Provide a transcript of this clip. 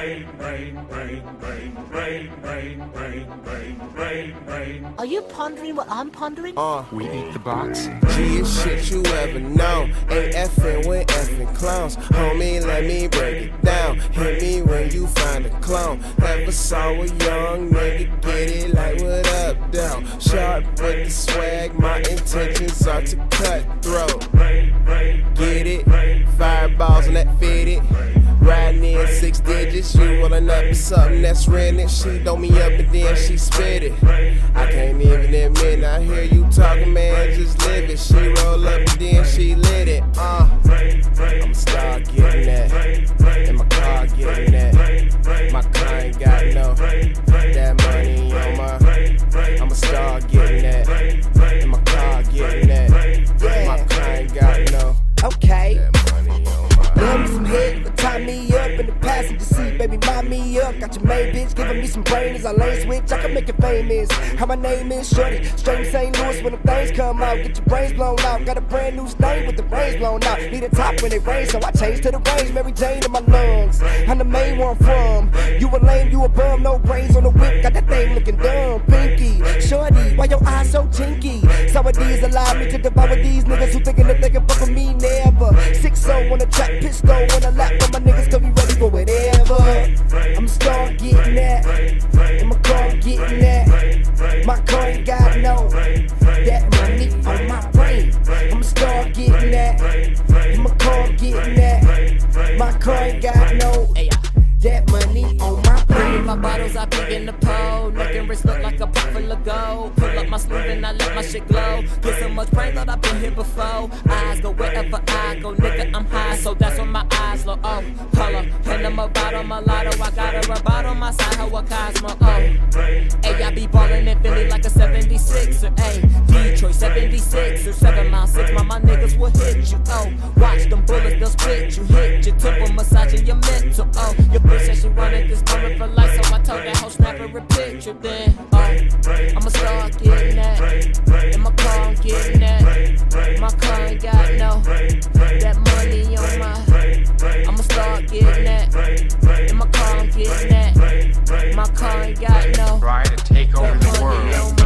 Are you pondering what I'm pondering? We eat the box. G is shit you ever know. Ain't effing with effing clowns. Homie, let me break it down. Hit me when you find a clone. Ever saw a young nigga get it like what up, down? Sharp with the swag, my intentions are to cut throat. Get it? Fireballs on that fitted. Riding in 6 digits, you rollin' up with something that's rented. She throw me up and then she spit it. I can't even admit, I hear you talking, man, just live it. She roll up and then she lit it. I'ma start getting that. In my car getting that. My car ain't got no that money on my. I'ma start getting that. In my car getting that. My car ain't got no. Okay. That money on my. Love me some head, you can tie me up in the passenger seat, baby, mind me up. Got your main bitch giving me some brain as I lane switch, I can make it famous. How my name is Shorty, straight from St. Louis when the things come out. Get your brains blown out, got a brand new stain with the brains blown out. Need a top when it rains, so I change to the range. Mary Jane in my lungs, I'm the main one from. You a lame, you a bum, no brains on the whip, got that thing looking dumb. Pinky, Shorty, why your eyes so tinky? Sour D's allow me to devour these niggas who thinking that they can fuck with me, never. 6-0 on the track, pistol on the lap, but my niggas can be ready for whatever. I'ma start getting that. In my car, I'm getting that. My car ain't got no that money on my brain. I'ma start getting that. In my car, I'm getting that. My car ain't got no that money on my brain. My bottles I peek in the pole. Neck and wrist look like a pot full of gold. Pull up my sleeve and I let my shit glow. Get so much brain that I've been here before. Eyes go wherever I go, nigga, I'm high, so that's when my eyes low. Oh, pull up, and I'm about on my lotto. I got a robot on my side, how a Cosmo. Oh, hey, I be ballin' in Philly like a 76er. Hey, Detroit 76 or 7 Mile 6. My niggas will hit you. Oh, watch them bullets, they'll split you. Hit your temple, massaging your mental. Oh, your bitch said she wanted this moment for life, so I told that hoe snap her a picture. Then, I'ma start getting that. In my car, I'm getting that. My car ain't got no that money on my. I'ma start getting that. In my car, I'm getting that. My car ain't got no Try to take over that the money world. on my.